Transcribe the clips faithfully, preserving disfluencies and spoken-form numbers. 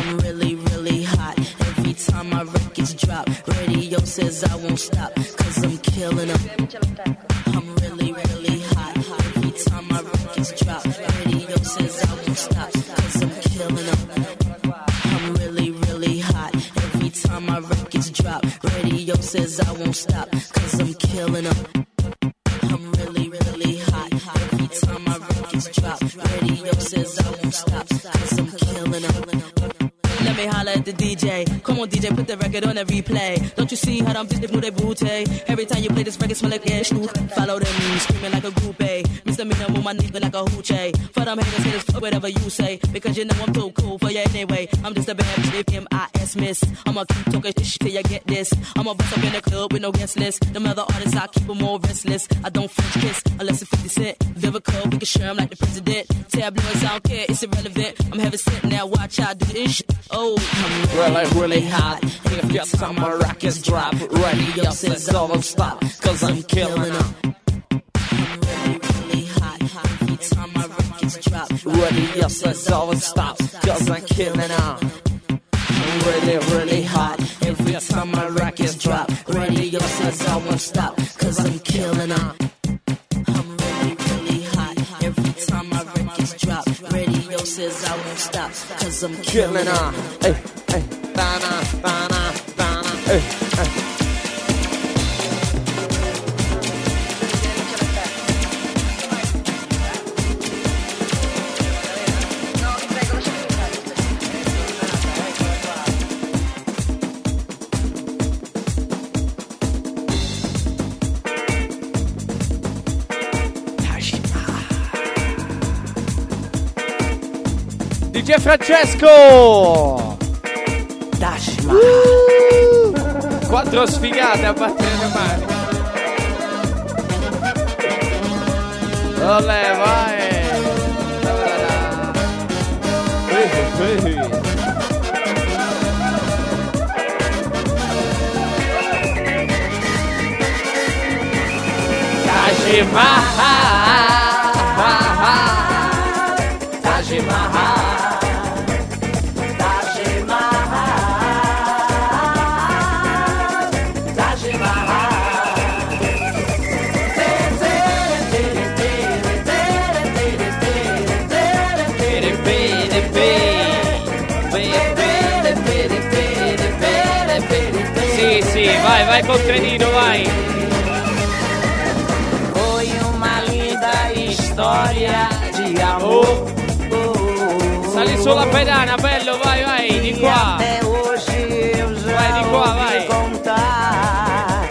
I'm really, really hot. Every time my records drop, radio says I won't stop, cause I'm killing them. I'm really, really hot. Every time my records drop, radio says I won't stop, cause I'm killing them. I'm really, really hot. Every time my records drop, radio says I won't stop, cause I'm killing them. I'm really, really hot. Every time my records drop, radio says I won't stop, cause I'm killing them. Let me holler at the D J. Come on, D J, put the record on a replay. Don't you see how I'm just new they booty? Every time you play this record, smell like ash. Follow them, screaming like a groupie. Mister Mina, move my nigga like a hoochie. For them haters, haters, fuck whatever you say. Because you know I'm too cool for you anyway. I'm just a bad bitch, M I S miss. I'ma keep talking shit till you get this. I'ma bust up in the club with no guest list. Them other artists, I keep them all restless. I don't French kiss unless it's fifty cent. Vivica, we can share 'em like the president. Tabloids, I don't care, it's irrelevant. I'm having set now, watch I do this shit. Oh, I'm really, really hot. If your time my records drop, radio says don't stop, cause I'm killing them. I'm really, really hot. Every time my records drop, radio says don't stop, cause I'm killing them. I'm really, really hot. Every time my records drop, radio says I won't stop, cause I'm killing them. I'm really, really hot. Every time my records drop, radio says I won't stop, cause I'm killing them. Hey, hey, da-na, da-na, da-na, hey, hey. D J Francesco! Dashma! Uh, quattro sfigate a battere le mani. Olè, vai! Taj Mahal! Taj Mahal! Sì, sì, vai, vai col trenino, vai. Foi uma linda história de amor. Sali sulla pedana, bello, vai, vai, di qua. Até hoje eu já vai, di qua, vai. Contar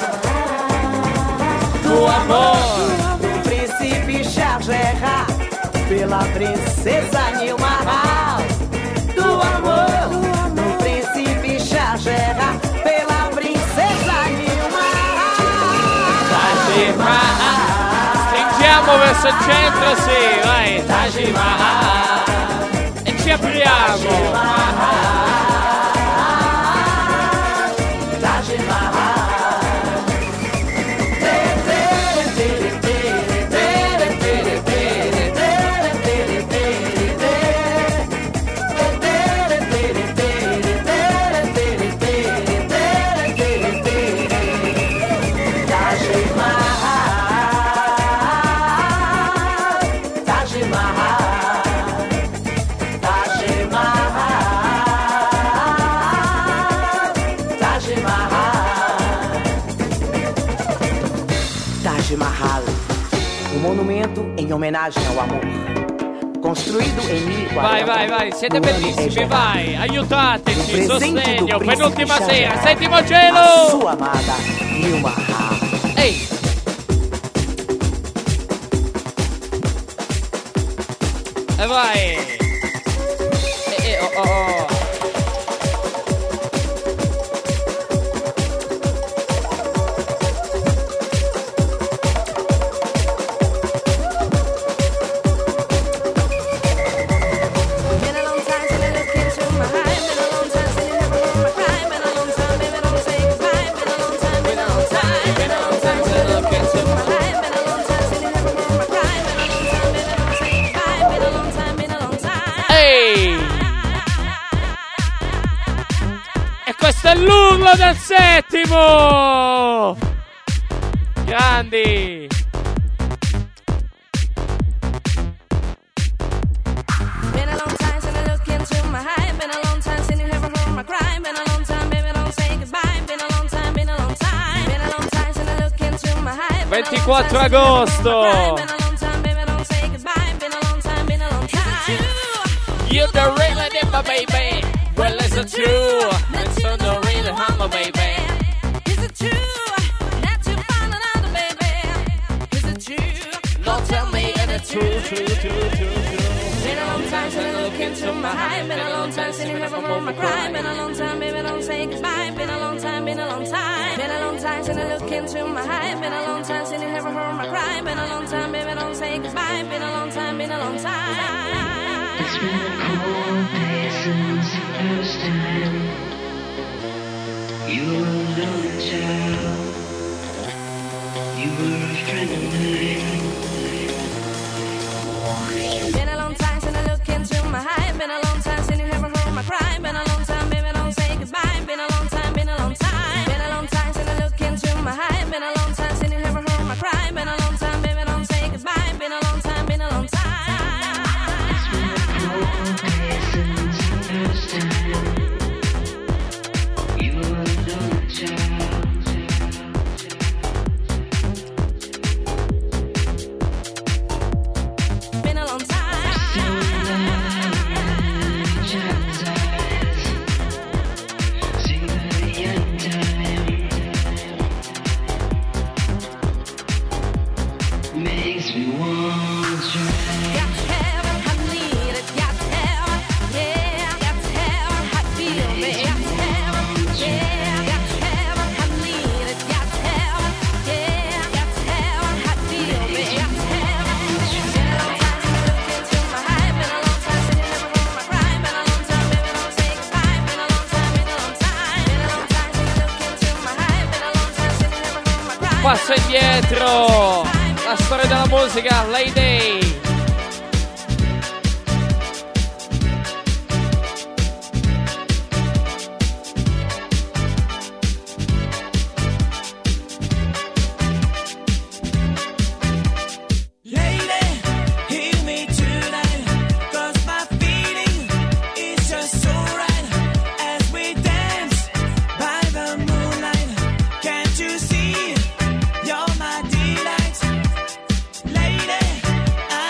do amor do príncipe Shahjahan pela princesa Nilmahal. Do amor do príncipe Shahjahan pela princesa Nilmahal. Taj Mahal. Stringiamo verso il centro, sì, vai. Taj Mahal. E ci apriamo. Taj Mahal. Taj Mahal. Mahal, um monumento em homenagem ao amor, construído em mil e quarenta. Vai, vai, vai, siete bellissimi, vai, aiutateci, sostegno, penultima sera, settimo cielo! A sua amada Nilmahal. Ehi! E vai! E, e, oh, oh, oh. Been a long time. Questo è l'urlo del settimo! Grandi! Been a long time since I look into my eye. Been a long time since you ever heard my cry. Been a long time, baby, don't say goodbye. Been a long time, been a long time. Been a long time since I look into my eye. ventiquattro agosto. Been a long time, baby, don't say goodbye. Been a long time, been a long time. You the real it, my baby. Well, is it true? It's so the real hammer, baby. Is it true that you found another baby? Is it true? Don't tell me it's true, true, true, true, true. Been a long time since I look into my eye. Been a long time since you ever heard my cry. Been a long time, baby, don't say goodbye. Been a long time, been a long time. Been a long time since I look into my eye. Been a long time since you ever heard my cry. Been a long time, baby, don't say goodbye. Been a long time, been a long time. It's been a cold day since the first time you were a lonely child. You were a friend of mine. Been a long time since I look into my eye. Been a long time since you ever heard my cry. Been a long time, baby, don't say goodbye. Been a long time, been a long time. Been a long time since I look into my eye. Been a long time since you ever heard my cry. Been a long time, baby, don't say goodbye. Been a long time, been a long time. Makes me want to try. Got to have it, I need it. Got to have it, yeah. Got to have it, I feel it. Got to have it, yeah. Got to have it, I need it. Got to have it, yeah. Got to have it, I feel it. Got to have it. Been a long time since I look into my eye. Been a long time since you never heard my cry. Been a long time, baby, don't say goodbye. Been a long time, been a long time. Been a long time since I look into my eye. Been a long time since you never heard my cry. Passo indietro. La storia della musica, Lady. You're my delight, lady.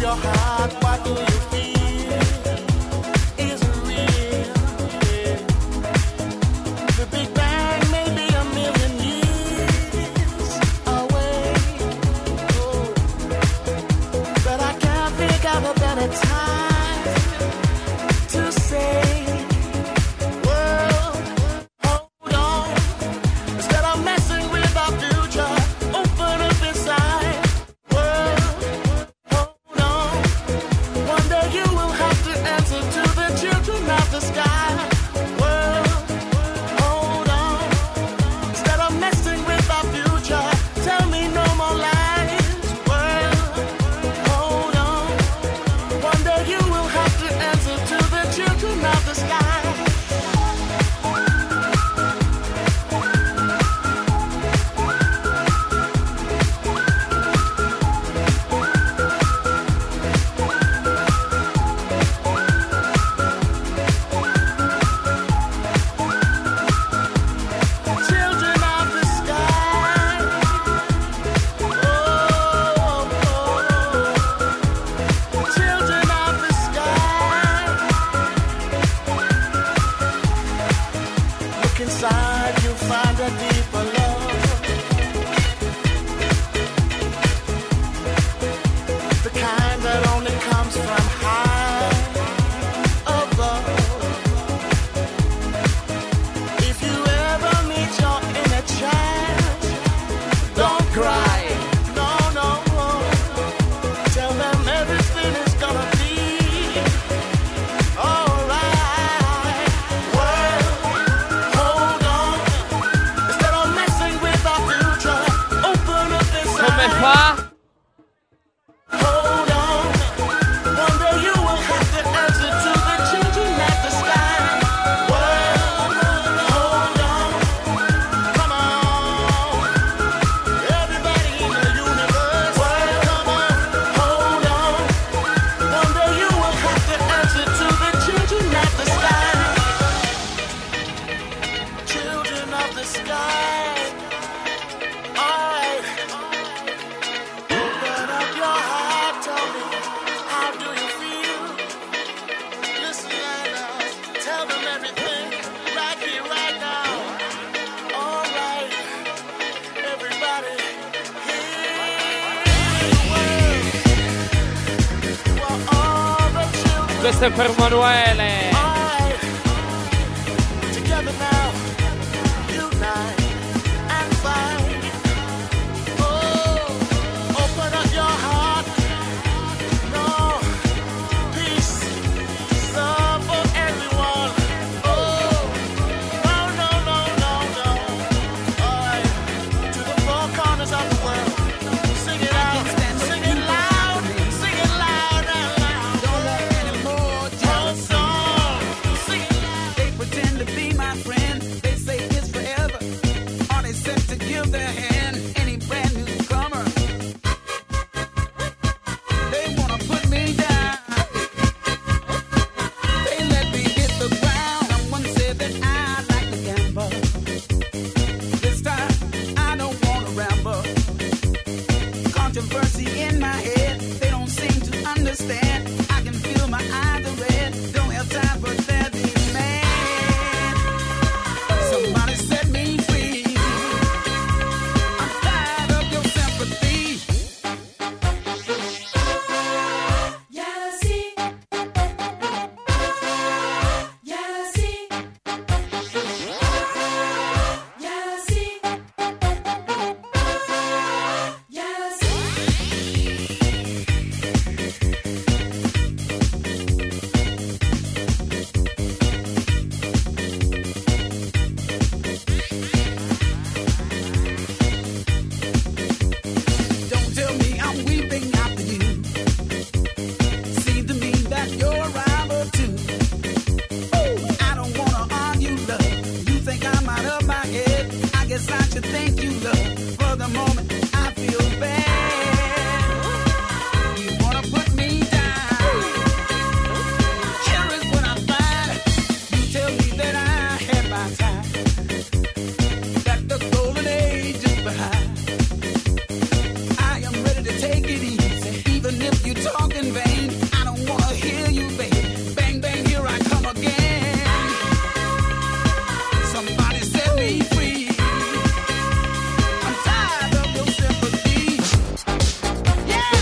your heart, what do you feel? Is it real? Yeah. The Big Bang may be a million years away, oh, but I can't figure out a better time to say, world, hold on. Instead of messing with our future, open up inside. World, hold on. One day you will have to answer to the children of the sky. World, hold on. Instead of messing with our future, tell me no more lies. World, hold on. One day you will have to answer to the children of the sky. Children of the sky. Oh, oh. Children of the sky. Look inside, you'll find a deeper love. The kind that only comes from high above. If you ever meet your inner child, don't cry. No, no. Tell them everything is gonna be alright. World, hold on. Instead of messing with our future, open up Come inside. fa? Hold on. One day you will have to answer to the children at the sky. World, hold on. Come on. Everybody in the universe. World, come on. Hold on. One day you will have to answer to the children at the sky. Children of the sky. Alright. Open up your heart, tell me, how do you feel? Listen and uh, tell them everything, right here, right now. Alright, everybody, hear the word for all the children. Questo è per Manuele. Alright, together now, unite and fight. Oh, open up your heart. No, peace, love for everyone. Oh, no, no, no, no, no. Alright, to the four corners of the world. Sing it out, sing it loud, sing it loud and loud. Don't want any more Oh, jealousy. song, sing it loud. They pretend to be my friend. They say it's forever. Are they set to give their hand? Any brand newcomer? They wanna put me down. They let me hit the ground. Someone said that I like to gamble. This time I don't wanna ramble. Controversy in my head. They don't seem to understand. I can feel my eyes are red. Don't have time for that man. Somebody set me free. I'm tired of your sympathy. Jealousy. Jealousy. Jealousy. Jealousy. Don't tell me I'm weeping after you. Seems to me that you're a rival too. I don't wanna argue, love. You think I'm out of my head. I guess I should thank you, love. For the moment, I feel bad. You wanna put me down. Here is what I find. You tell me that I had my time. That the golden age is behind. I am ready to take it easy, even And if you talk in vain, I don't wanna hear you, babe. Bang, bang, here I come again. Somebody set me free. I'm tired of your sympathy. Yeah.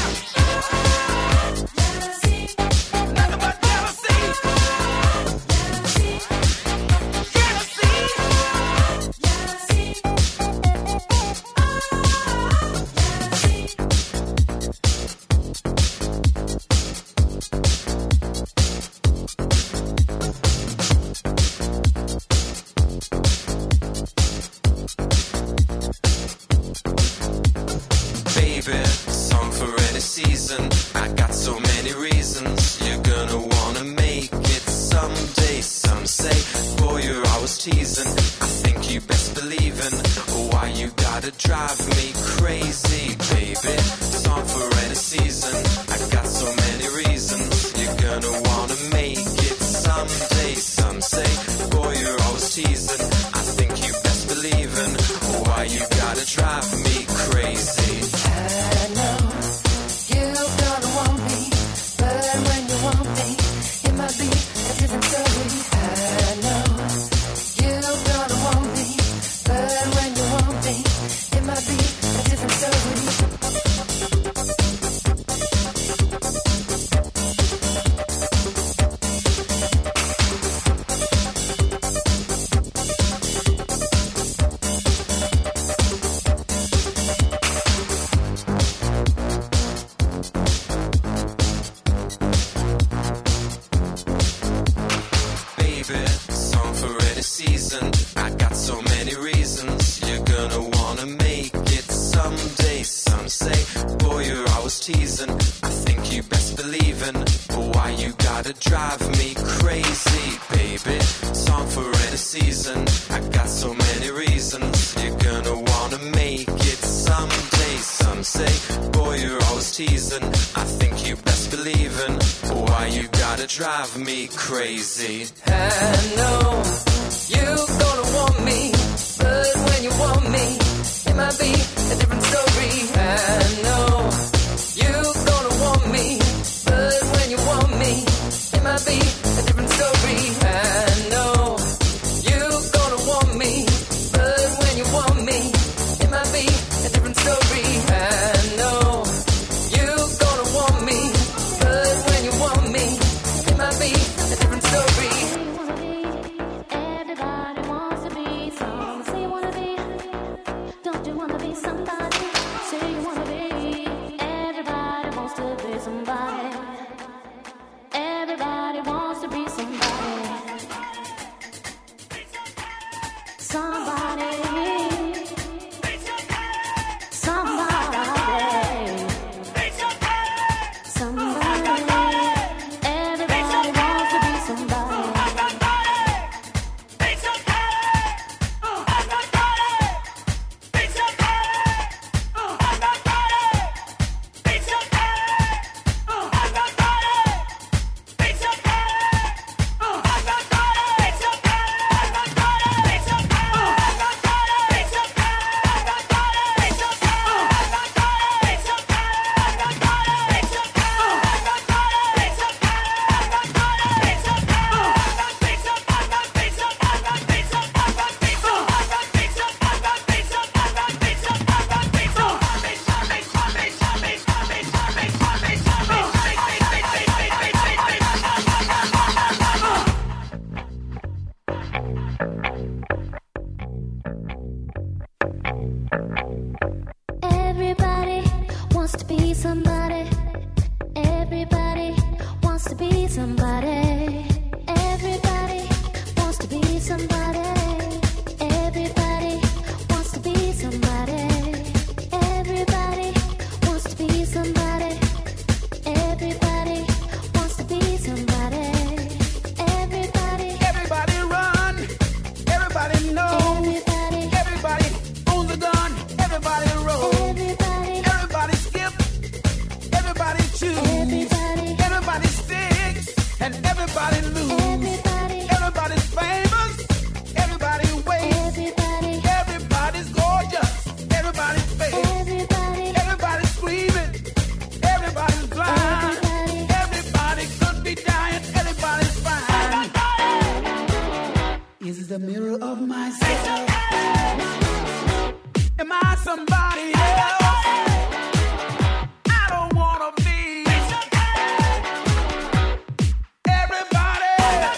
Nothing but jealousy. Jealousy. Baby, song for any season. I got so many reasons. You're gonna wanna make it someday. Some say, boy, you're always teasing. I think you best believe in why you gotta drive me crazy, baby. Song for any season. I got so many reasons. You're gonna wanna make it someday. Some say, boy, you're always teasing. I think you best believe in why you gotta drive me crazy. I know you're gonna want me, but when you want me, it might be a different story. I know you're gonna want me, but when you want me, it might be a different story. Baby, song for any season. I got so many reasons. You're gonna wanna make it someday. Some say, boy, you're always teasing. I think you best believe in why you gotta drive me crazy, baby. Song for any season. I got so many reasons. You're gonna wanna make it someday. Some say, boy, you're always teasing. I think you best believe in why you gotta drive me crazy. I know you're gonna want me, but when you want me, it might be a different story. I know you're gonna want me, but when you want me, it might be a different story. I know you're gonna want me, but when you want me, it might be a different story. I know you're gonna want me, but when you want me, it might be a different story. Everybody wants to be someone. Say you wanna be. Don't you wanna be somebody? Say you wanna be. Everybody wants to be somebody. Everybody wants to be somebody. Somebody. Somebody. Somebody. Everybody wants to be somebody. Everybody wants to be somebody. Everybody wants to be somebody. Everybody wants to be somebody. Everybody wants to be somebody. Everybody wants to be somebody. Everybody wants to be somebody. Everybody. Everybody run. Everybody know. Everybody. Everybody owns a gun. Everybody roll. Everybody. Everybody skip. Everybody choose. Everybody. Everybody sticks. And everybody a mirror of myself. Am I somebody else? I don't wanna be everybody.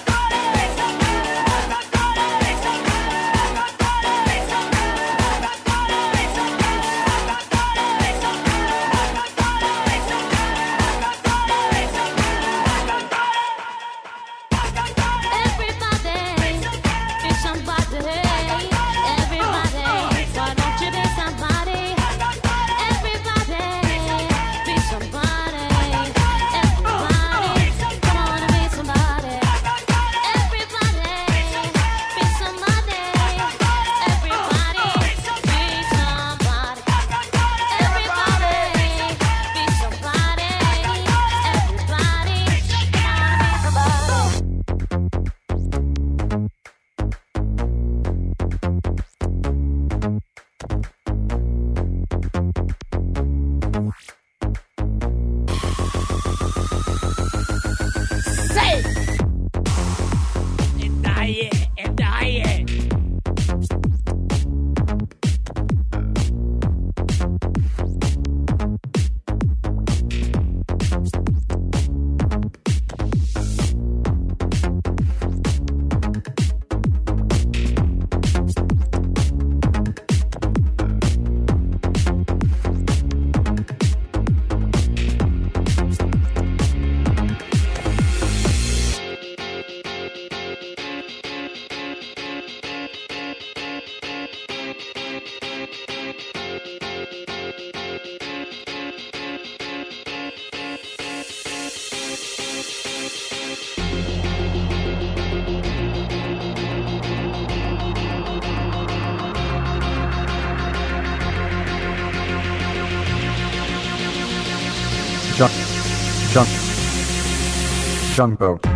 Jump, jump, jumbo,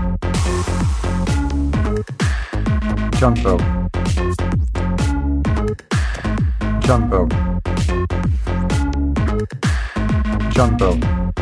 jumbo, jumbo, jumbo.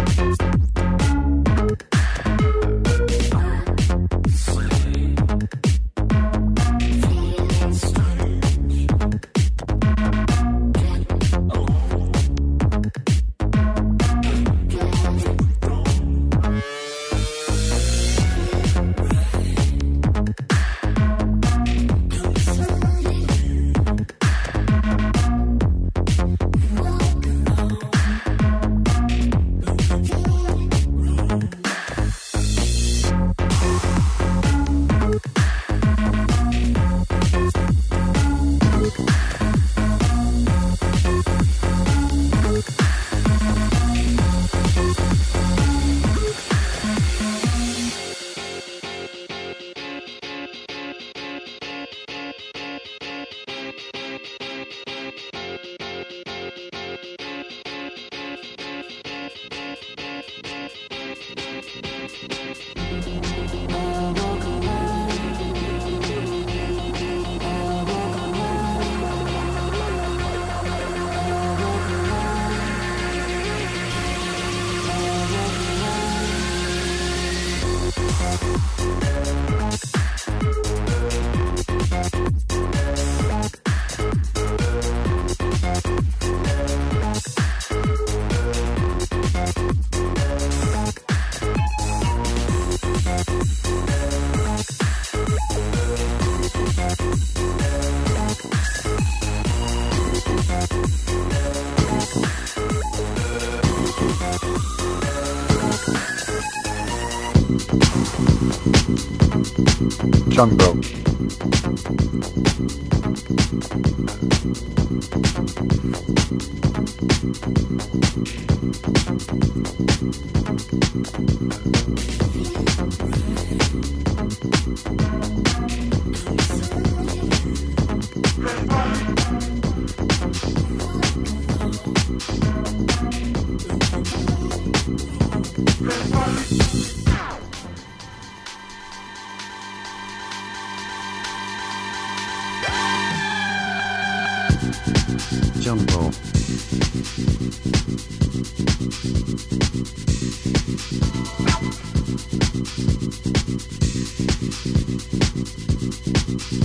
Jumbo. Jumbo.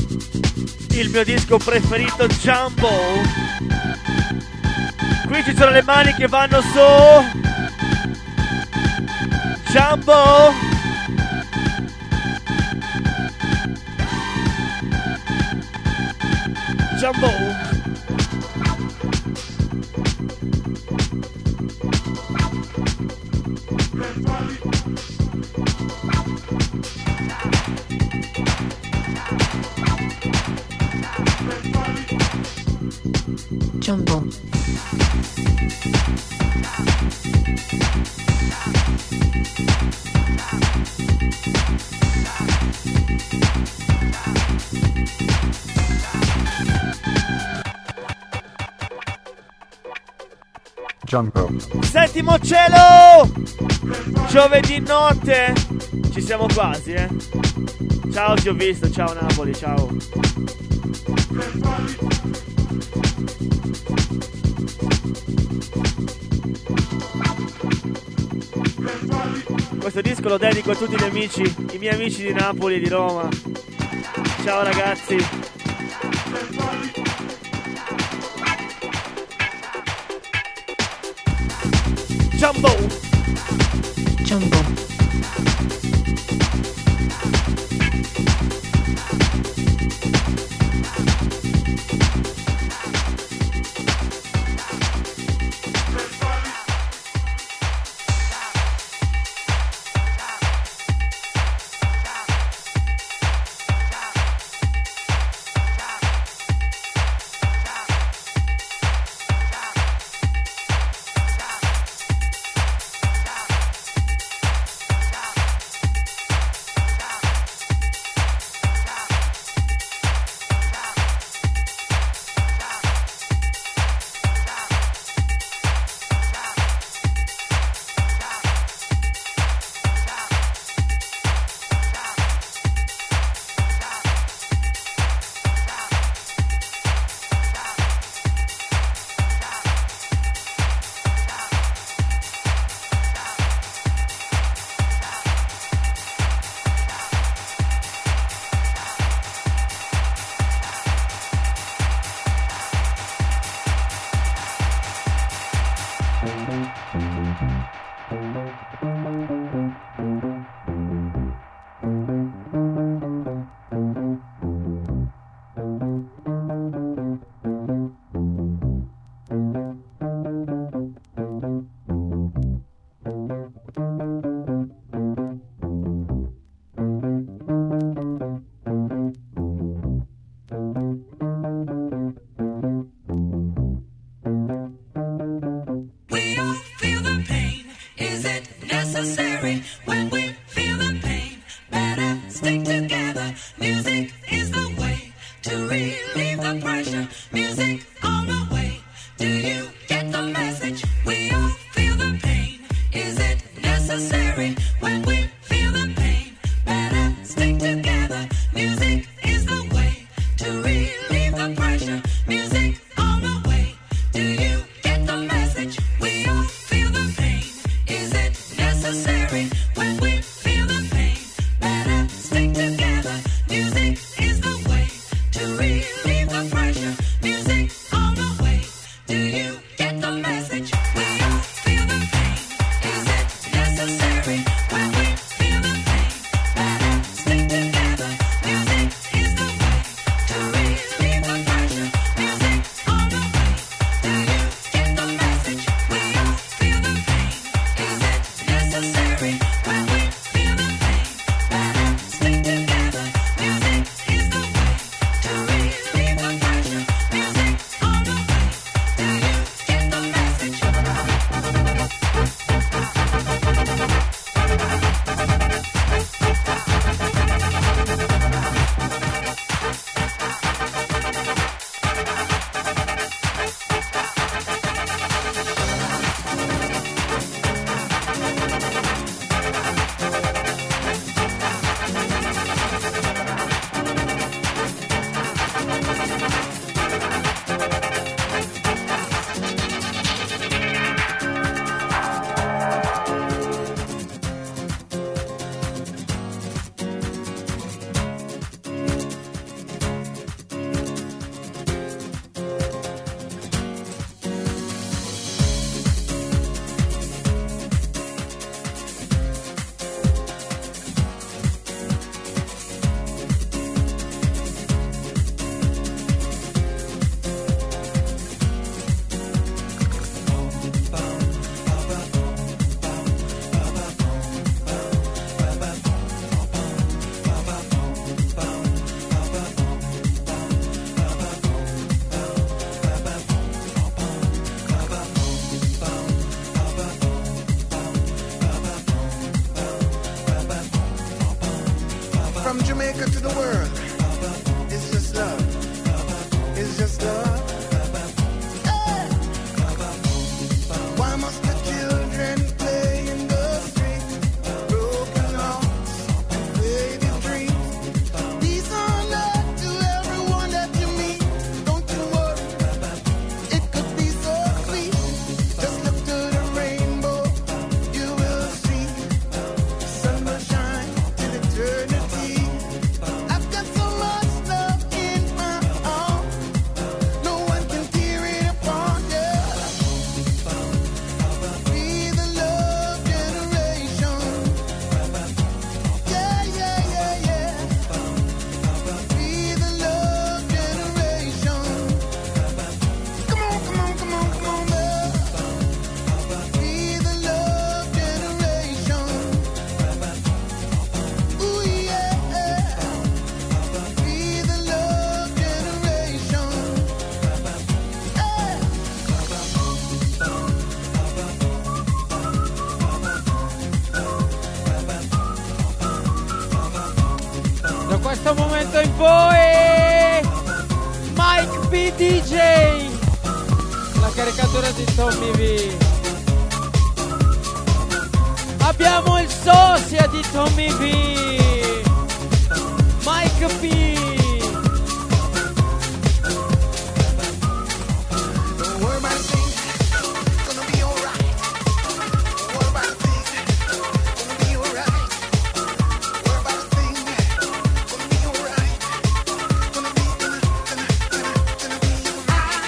il mio disco preferito, Jumbo. Qui ci sono le mani che vanno su. Jumbo. Jumbo. Jumbo. Jumbo. Settimo cielo! Giovedì notte! Ci siamo quasi, eh? Ciao, ti ho visto, ciao Napoli, ciao. Questo disco lo dedico a tutti gli amici, i miei amici di Napoli e di Roma. Ciao ragazzi. Jumbo. Jumbo. When we Jamaica to the world. It's just love. It's just love. Hey. Why must the children play in the street? Broken hearts and faded dreams. These are love to everyone that you meet. Don't you worry, it could be so sweet. Just look to the rainbow, you will see. The sun will shine till eternity. I've got so much love in my arms, no one can tear it apart, yeah. Be the love generation. Yeah, yeah, yeah, yeah. Be the love generation. Come on, come on, come on, come on, man. Be the love generation. Ooh, yeah. Be the love generation. Hey. Da questo momento in poi Mike B D J, la caricatura di Tommy V. Abbiamo il sosia di Tommy V, Mike B. Don't worry about a thing, gonna be alright. Don't worry about a thing, gonna be alright. Don't worry about a thing, gonna be alright. Gonna be, gonna, gonna, gonna, gonna be alright.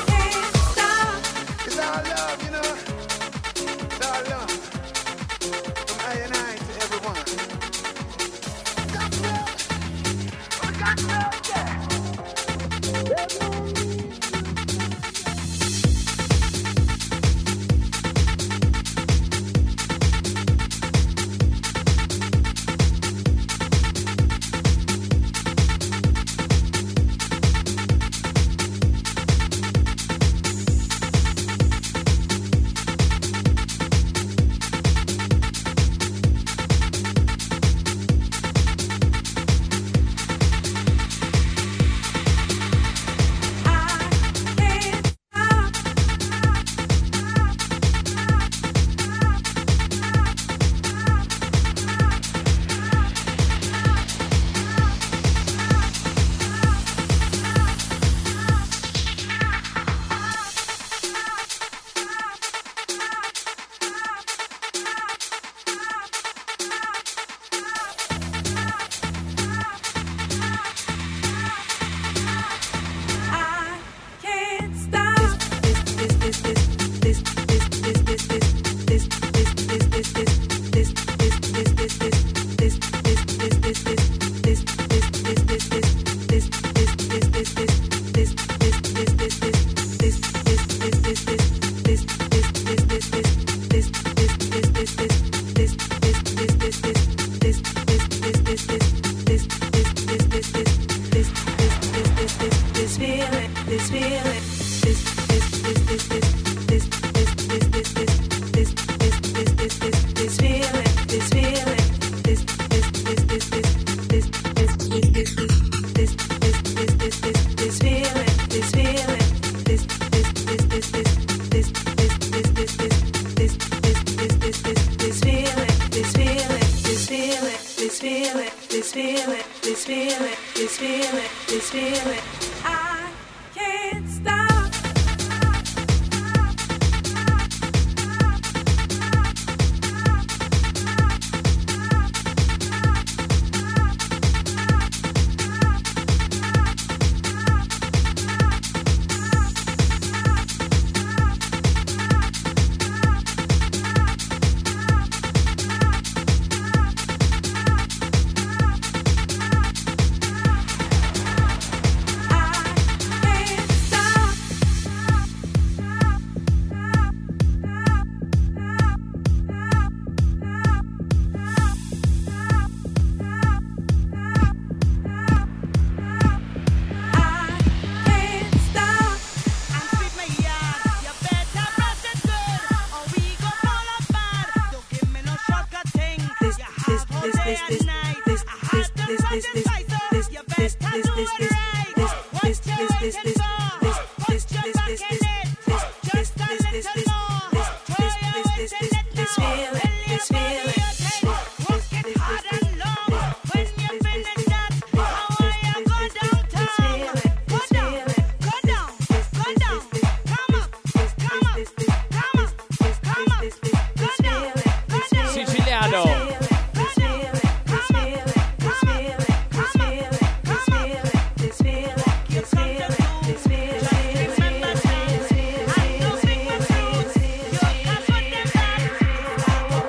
It's all love, you know. It's all love. From I and I to everyone. Got love. We got love, yeah. this, this, this, this, this, this, this, this, Siciliano.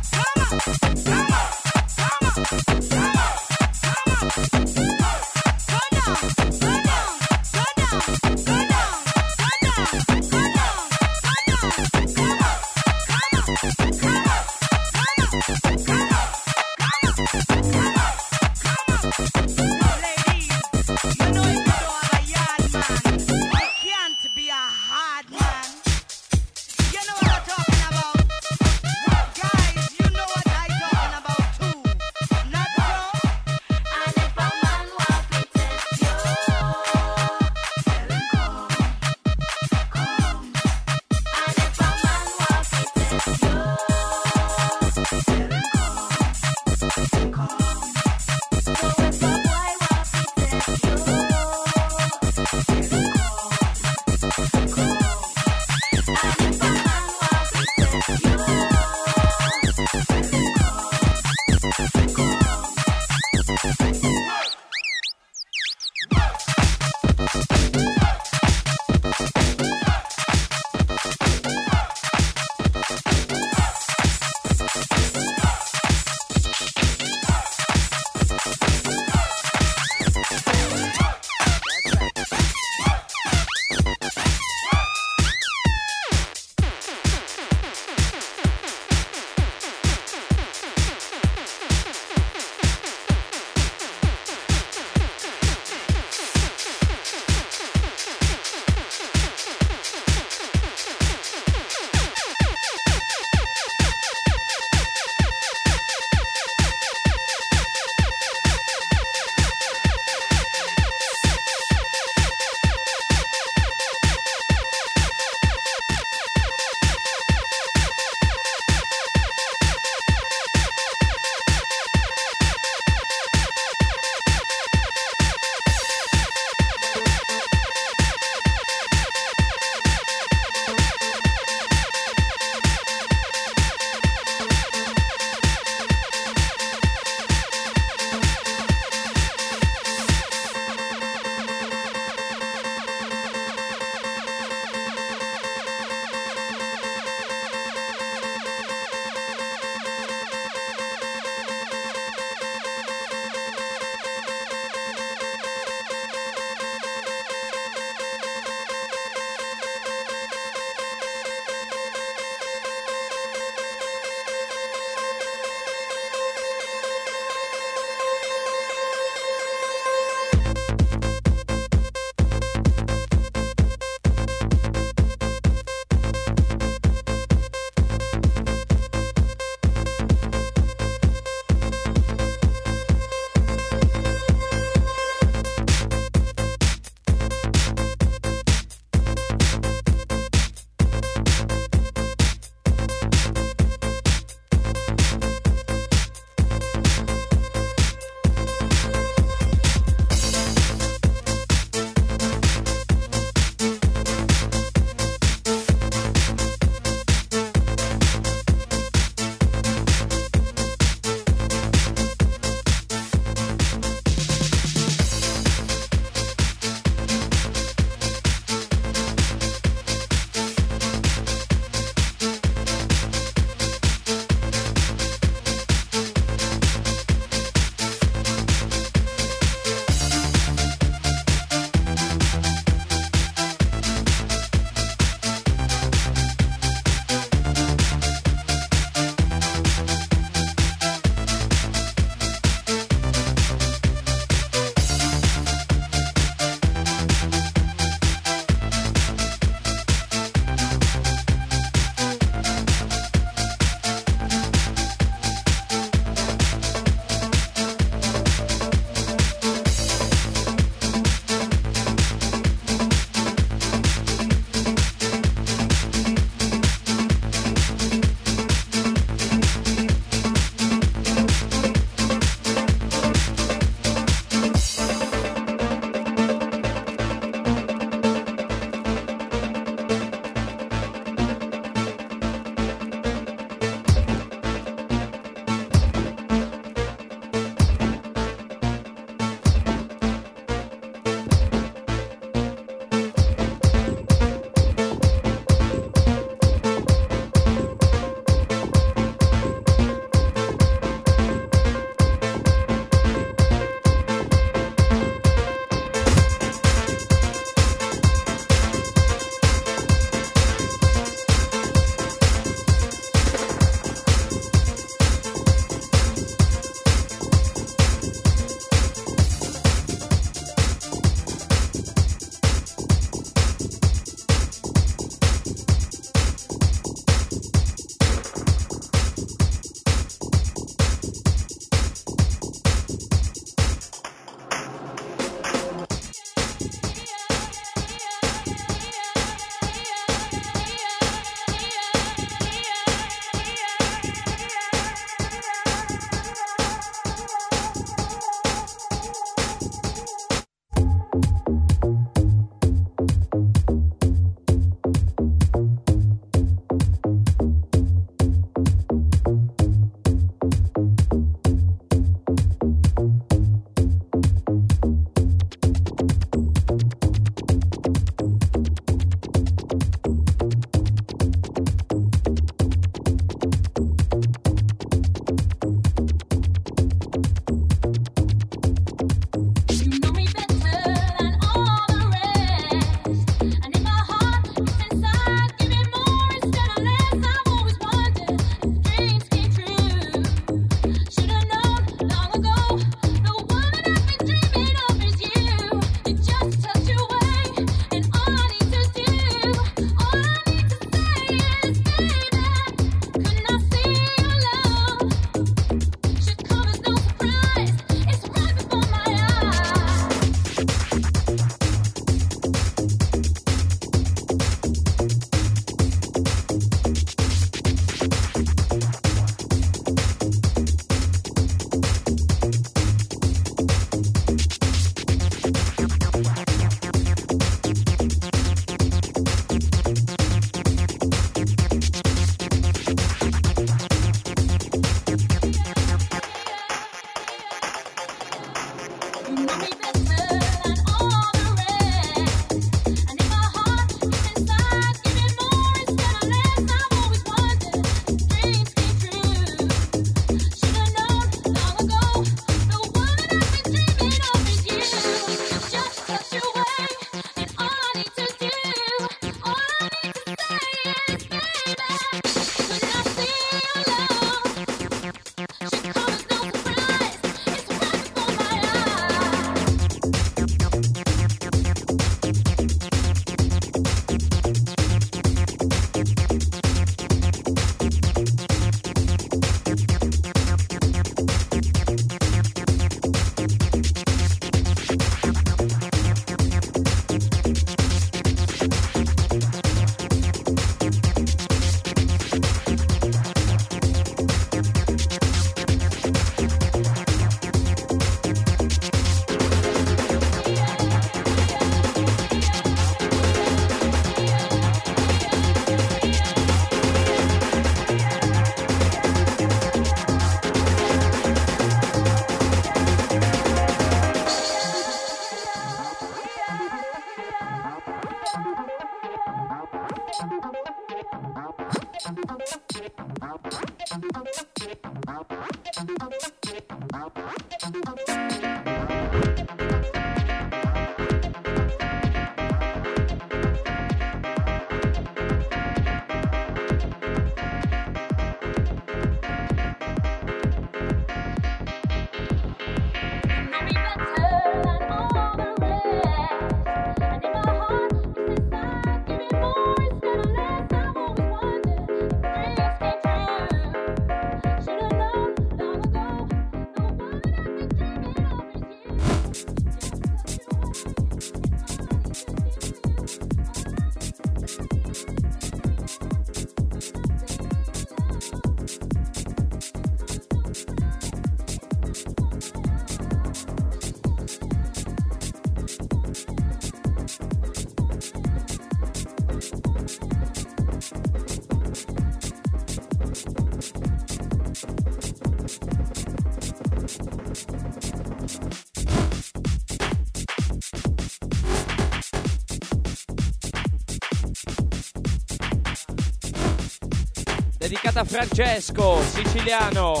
Dedicata a Francesco, siciliano.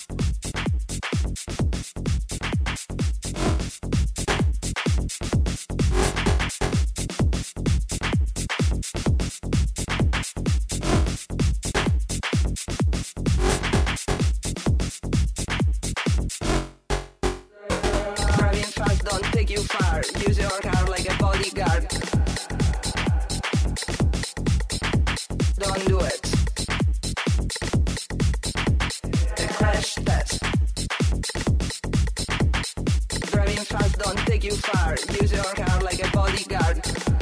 Driving fast don't take you far. Use your car like a bodyguard. Don't do it. Crash test. Driving fast don't take you far. Use your car like a bodyguard.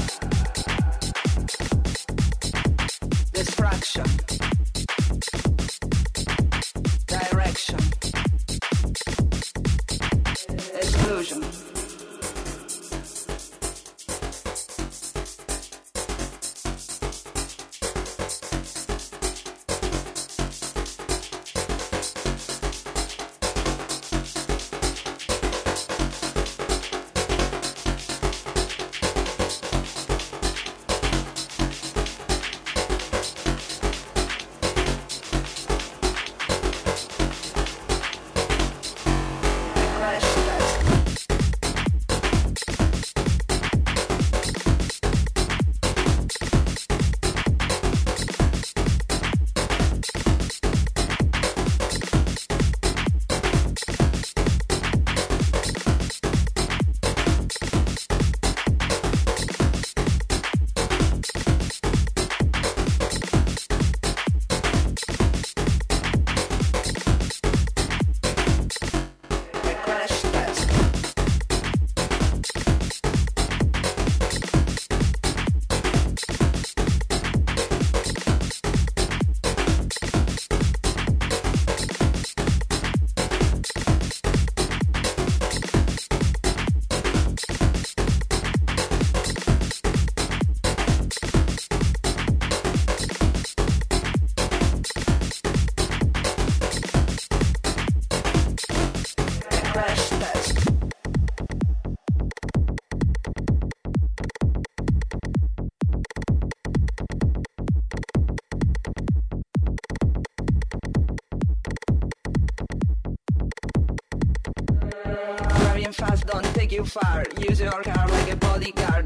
Distraction. Direction. Exclusion. Fast don't take you far. Use your car like a bodyguard.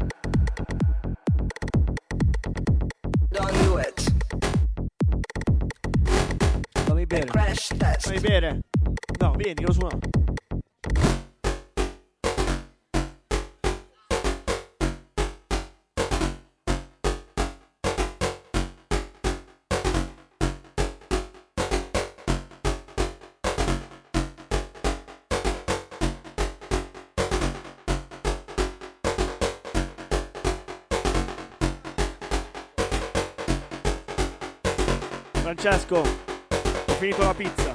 Don't do it. Fammi bere. Crash test. Fammi bere. No, vieni, che lo suono. Francesco, ho finito la pizza.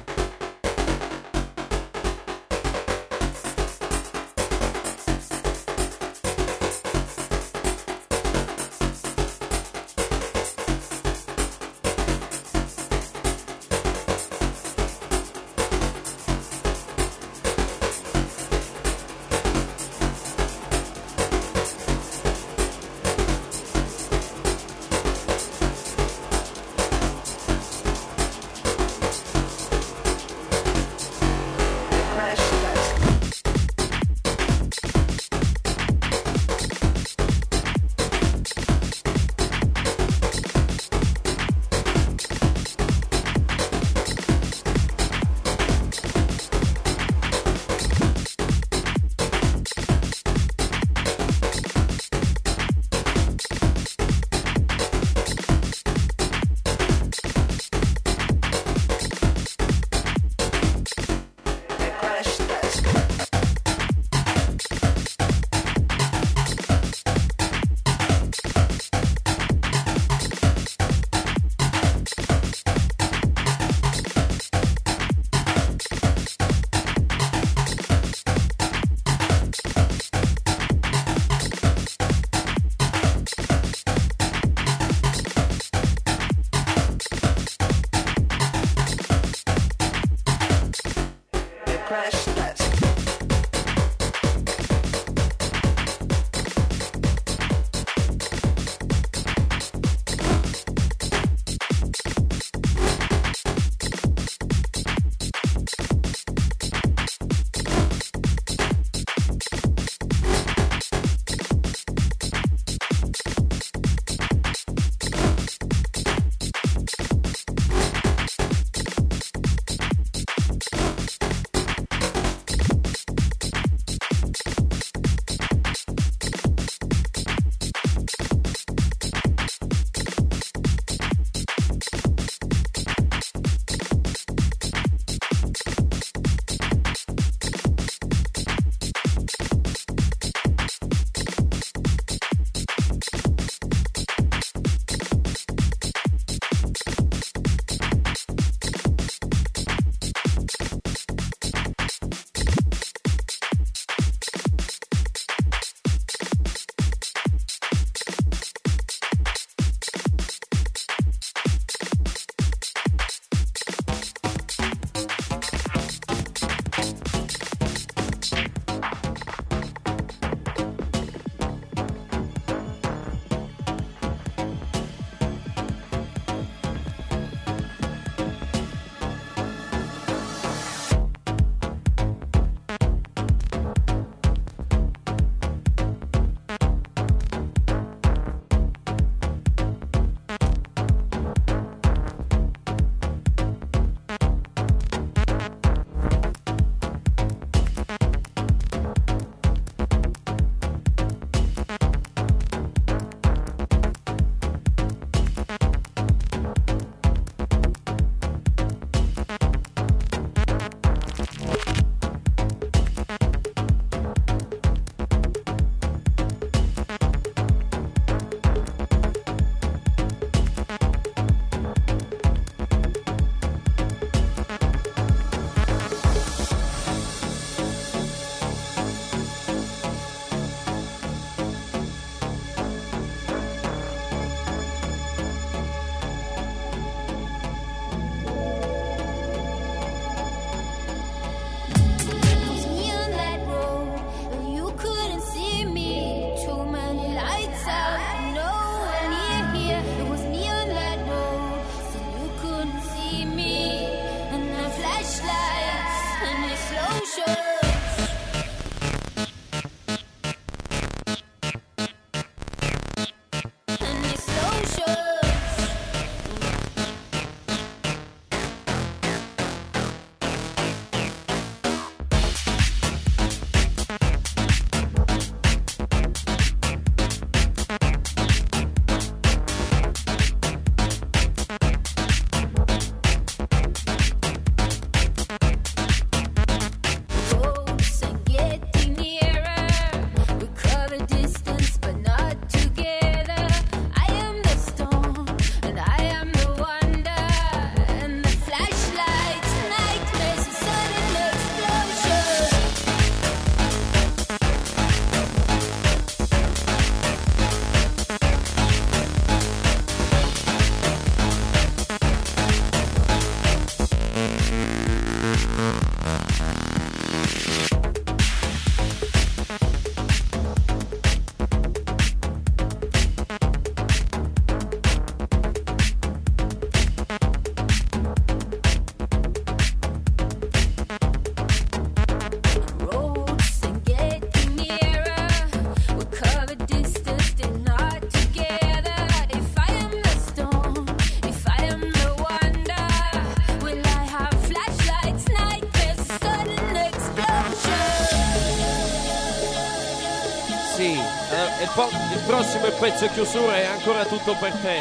E il, po- il prossimo è pezzo e chiusura, è ancora tutto per te.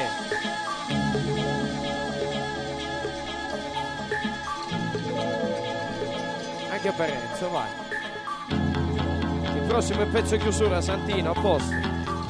Anche per Enzo, vai. Il prossimo è pezzo e chiusura, Santino, a posto.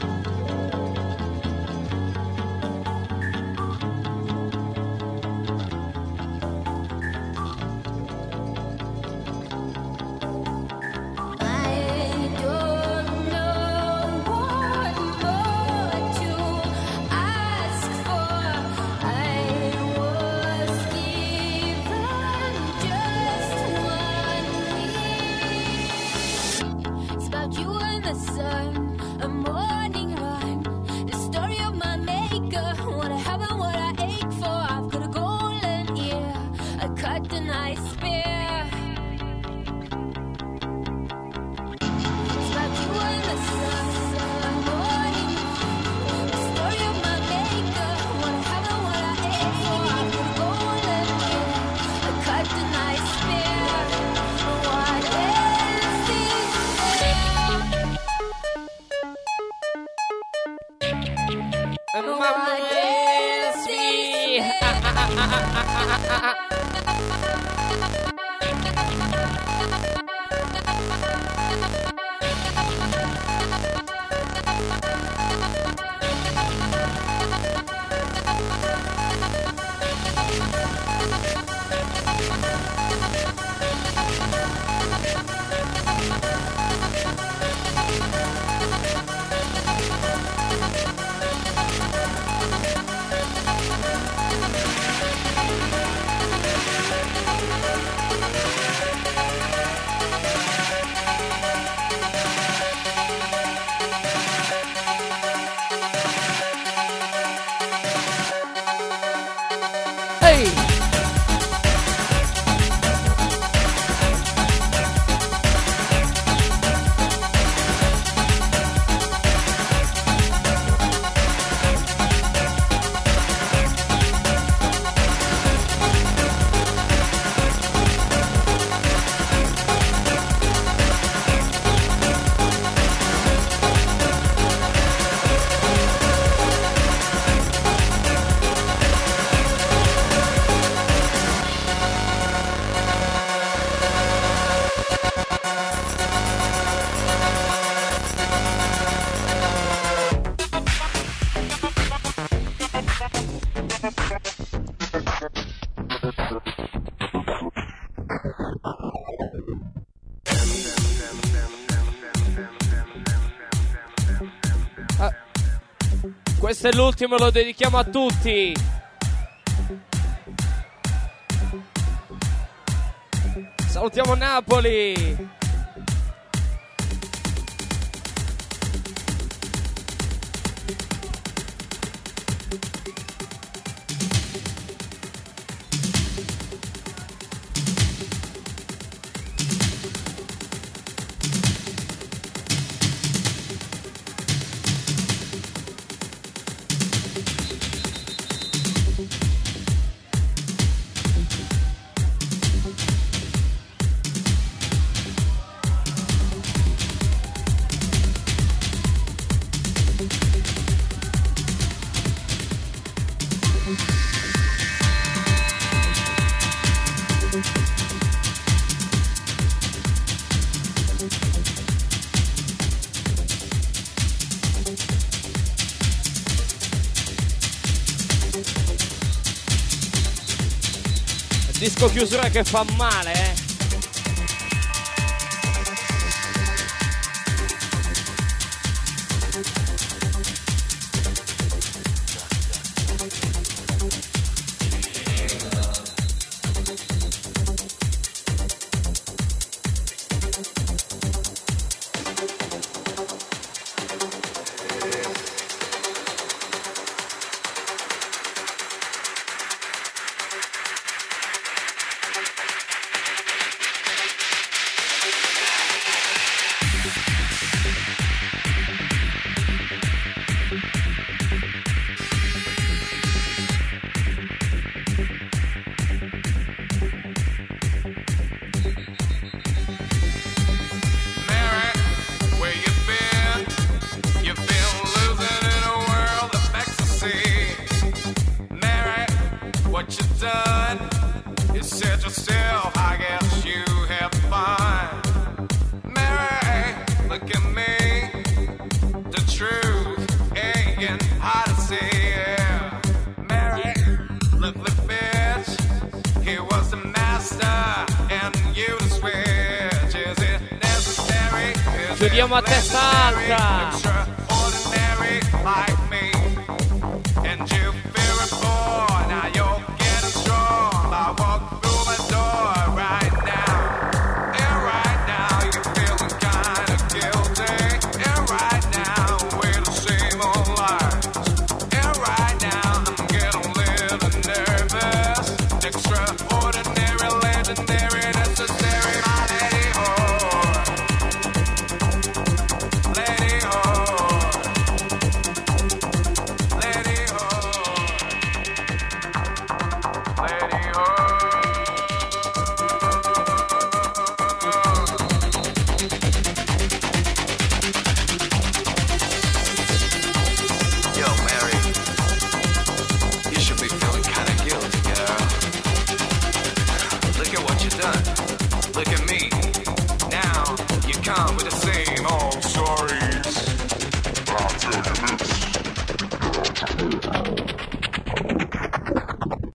Questo è l'ultimo, lo dedichiamo a tutti. Salutiamo Napoli. Disco chiusura che fa male, eh. Chiudiamo a testa alta. Extraordinary like me. And you feel it more. Now you're getting strong. I walk through my door right now. And right now you're feeling kind of guilty. And right now we're the same old lies. And right now I'm getting a little nervous. Extraordinary, legendary.